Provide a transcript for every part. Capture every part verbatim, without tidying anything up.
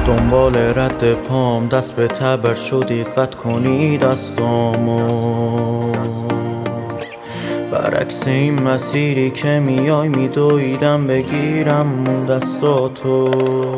دنبال رد پام دست به تبر شدی قطع کنی دستامو. برعکس این مسیری که میای میدویدم بگیرم دستاتو.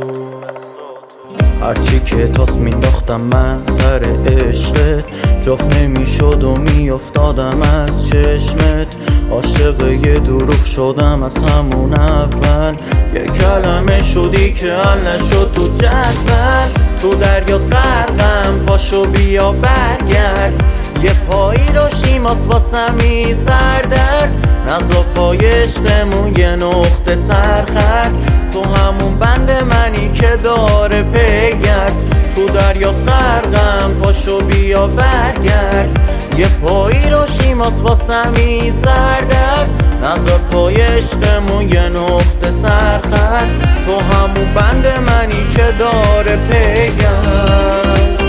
هرچی که تاس مینداختم من سر عشقت جفت نمیشد و میافتادم از چشمت. عاشق یه دروغ شدم از همون اول، یه کلمه شدی که حل نشد تو جدول. تو دریا غرقم پاشو بیا برگرد، یه پایی رو شیماس واسمی سردرد. نزا پای عشقمون یه نقطه سرخرد، تو همون بند منی که داره پیگرد. تو دریا غرقم پاشو بیا برگرد، یه پایی رو شیماس واسمی سردرد. نزا پای عشقمون یه نقطه سرخرد، تو همون بند منی که داره پیگرد.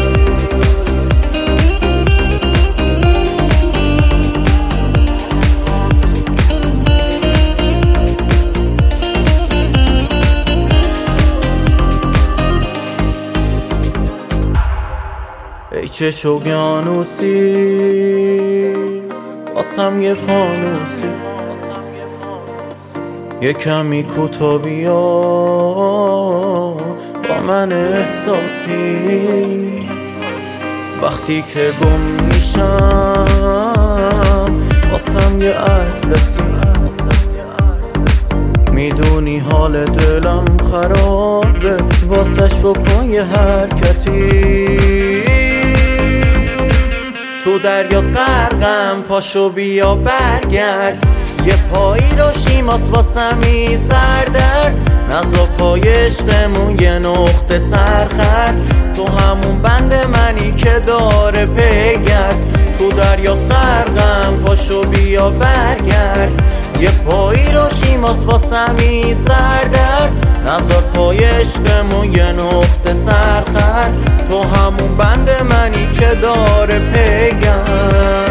ای چش اقیانوسی واسم یه فانوسی، یه کمی کوتا بیا با من احساسی. وقتی که گم میشم واسم یه اطلسی، میدونی حال دلم خرابه واسش بکن یه حرکتی. تو دریا غرقم پاشو بیا برگرد، یه پایی رو شیماس واسمی سردرد. نزا پای عشقمون یه نقطه سرخرد، تو همون بند منی که داره پیگرد. تو دریا غرقم پاشو بیا برگرد، یه پایی رو شیماس واسمی سردرد. نزا پای عشقمون یه نقطه سرخرد، تو همون بند منی که داره پیگرد.